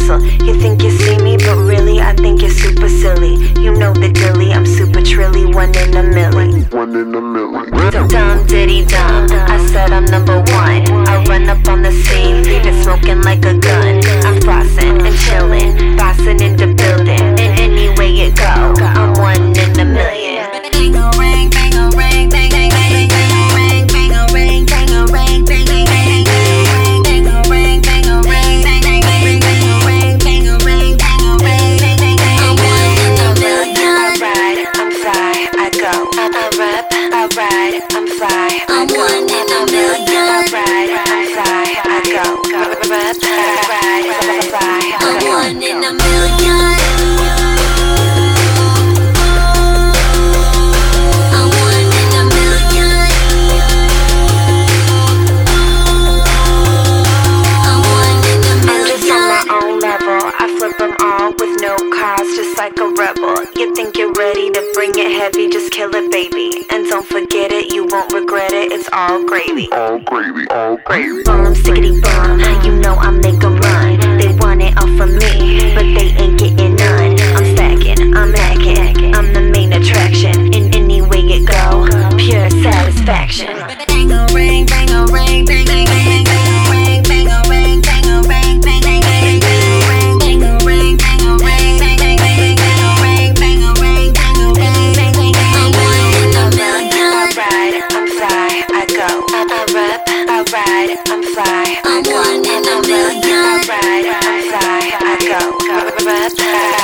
hustle. You think you see me, but really I think you're super silly. You know the dilly, I'm super trilly, one in a million. Dumb diddy dumb, I said I'm number one. I run up on the scene, leave it smoking like a gun. I'm flossing and chilling, bossing in the building. And any way it go, I'm one in a million. Bang-a-ring, bang-a-ring, bang-a-ring, bang-a-ring, bang-a-ring, bang-a-ring, bang-a-ring, bang-a-ring, bang-a-ring, bang-a-ring, bang-a-ring, bang-a-ring, bang-a-ring. I'm one in a million. Alright, I'm fly, I go. I rap, alright, I'm fly, I go. I'm one in a million. Alright, I'm fly, I go. Rap, alright, I'm fly, I go. I'm one in a million. Just like a rebel. You think you're ready to bring it heavy, just kill it, baby. And don't forget it, you won't regret it, it's all gravy. All gravy, all gravy. Boom, stickety boom, you know I make 'em run. They want it all from me, but they ain't getting none. I'm stacking, I'm macking, I'm the main attraction. In any way it go, pure satisfaction. Bang-a-ring, bang-a-ring, bang-a-ring, bang-a-ring, bang-a-ring, bang-a-ring, bang-a-ring. Alright, I'm fly, I go. I'm one in a million. Alright, I'm fly, I go.